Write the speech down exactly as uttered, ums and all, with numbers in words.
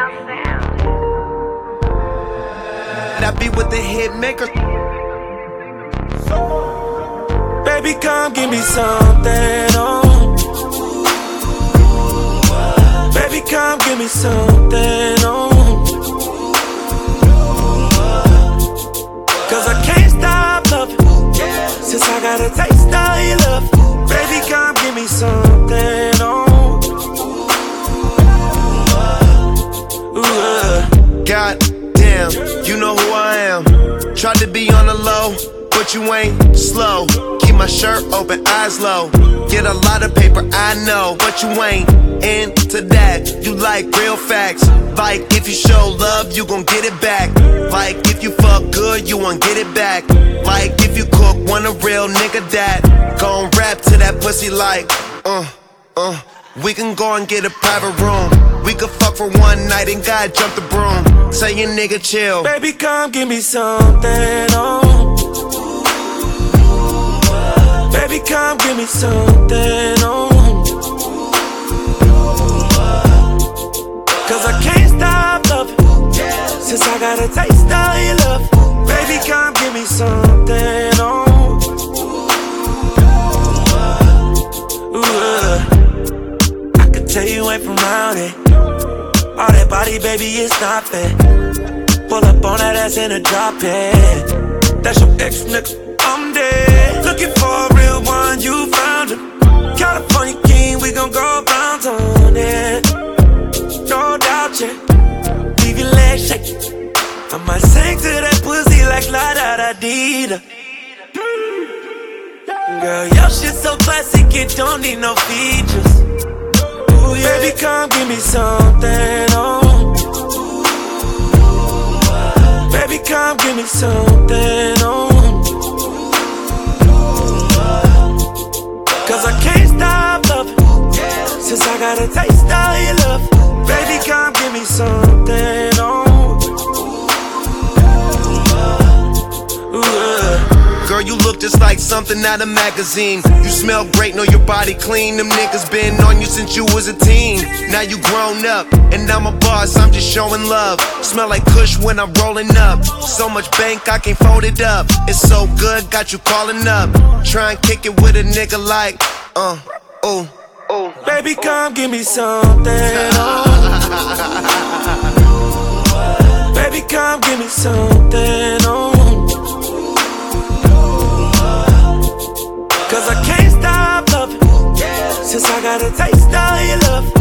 I be with the hit maker. Baby, come give me something, oh. Baby, come give me something, oh. Cause I can't stop loving, since I got a taste of your love. Baby, come give me something, oh. Ooh, uh. God damn, you know who I am. Tried to be on the low, but you ain't slow. Keep my shirt open, eyes low. Get a lot of paper, I know, but you ain't into that. You like real facts. Like if you show love, you gon' get it back. Like if you fuck good, you won't get it back. Like if you cook, want a real nigga that gon' rap to that pussy like uh, uh. We can go and get a private room. We could fuck for one night and God jump the broom. Say your nigga chill. Baby, come give me something, oh. Baby, come give me something, oh. Cause I can't stop loving, since I got a taste of your love. Baby, come give me something, oh. Ooh, uh. I could tell you ain't from around it. All that body, baby, it's not fair. Pull up on that ass in a drop head. That's your ex, nigga, I'm dead. Looking for a real one, you found him. California king, we gon' go bounce on it. No doubt, yeah. Leave your legs shaking. I might sing to that pussy like la da da dee da. Girl, your shit so classic, it don't need no features. Ooh, yeah. Baby, come give me something, oh. Baby, come give me something, oh. Cause I can't stop loving, since I got a taste of your love. Baby, come give me something, oh. Ooh, uh. Girl, you look just like something out of magazine. You smell great, know your body clean. Them niggas been on you since you was a teen. Now you grown up, and I'm a boss, I'm just showing love. Smell like Kush when I'm rolling up. So much bank, I can't fold it up. It's so good, got you calling up. Try and kick it with a nigga like, uh, oh, oh. Baby, come give me something, oh. Baby, come give me something, oh. Cause I can't stop loving, since I got a taste of your love.